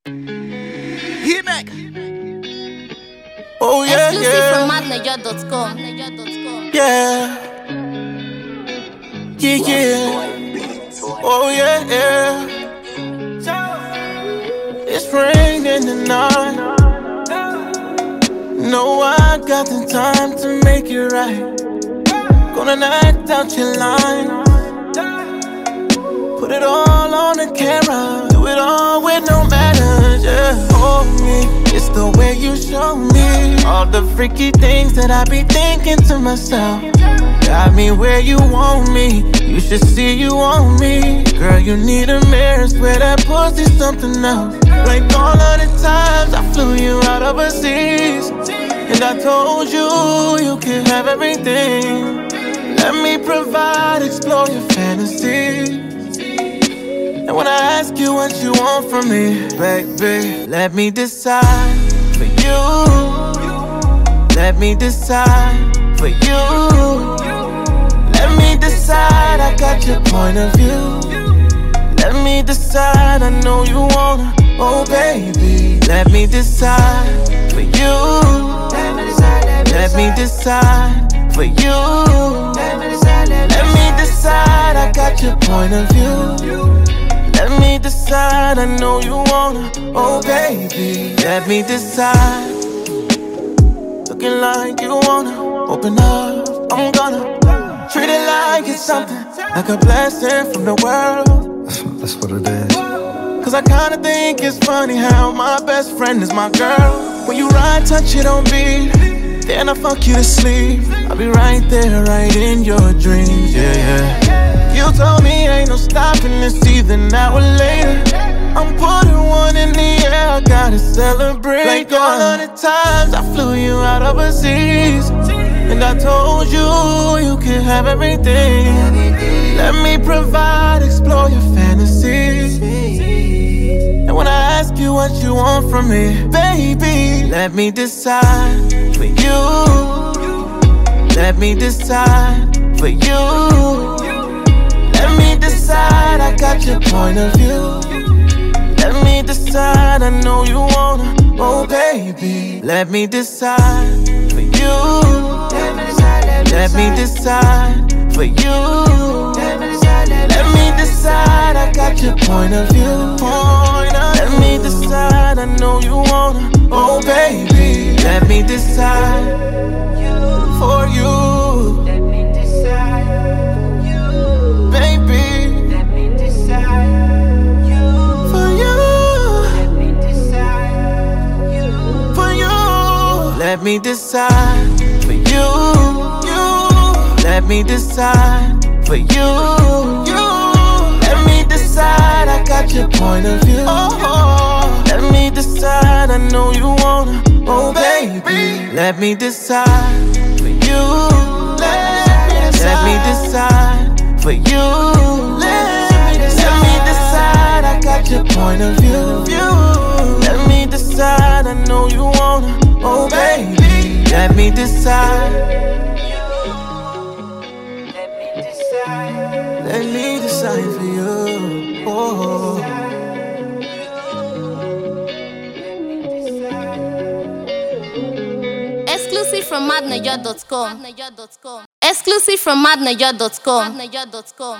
He-Mac. Oh yeah, Exclusive from yeah, madnaja.com. yeah, yeah, yeah. Oh yeah, yeah. It's raining tonight. No, I got the time to make it right. Gonna act out your line. Put it all on the camera. Do it all with no manners, yeah. Hold me, it's the way you show me all the freaky things that I be thinking to myself. Got me where you want me. You should see you want me. Girl, you need a mirror. Swear that pussy's something else. Like all of the times I flew you out overseas, and I told you you can have everything. Let me provide, explore your fantasy. And when I ask you what you want from me, baby, let me decide for you. Let me decide for you. Let me decide, I got your point of view. Let me decide, I know you wanna, oh baby. Let me decide for you. Let me decide for you. Let me decide, I got your point of view. Let me decide, I know you wanna, oh baby. Let me decide. Looking like you wanna open up, I'm gonna treat it like it's something, like a blessing from the world. That's what it is. Cause I kinda think it's funny how my best friend is my girl. When you ride, touch it on beat, then I fuck you to sleep. I'll be right there, right in your dreams, yeah, yeah. You told me ain't no stopping this even an hour later. I'm putting one in the air, I gotta celebrate. Like all of the times I flew you out overseas, and I told you you can have everything. Let me provide, explore your fantasies. And when I ask you what you want from me, baby, let me decide for you. Let me decide for you. Let me decide, I got your point of view. Let me decide, I know you wanna, oh baby. Let me decide for you. Let me decide for you. Let me decide, I got your point of view. Let me decide, I know you wanna, oh baby. Let me decide for you. Let me decide for you. Let me decide for you. Let me decide, I got your point of view. Let me decide, I know you wanna, oh baby. Let me decide for you. Let me decide for you. Let me decide, I got your point of view. Let me decide, I know you wanna, oh baby. Let me decide. Let me decide for you. Oh. Exclusive from madnaja.com. Exclusive from madnaja.com.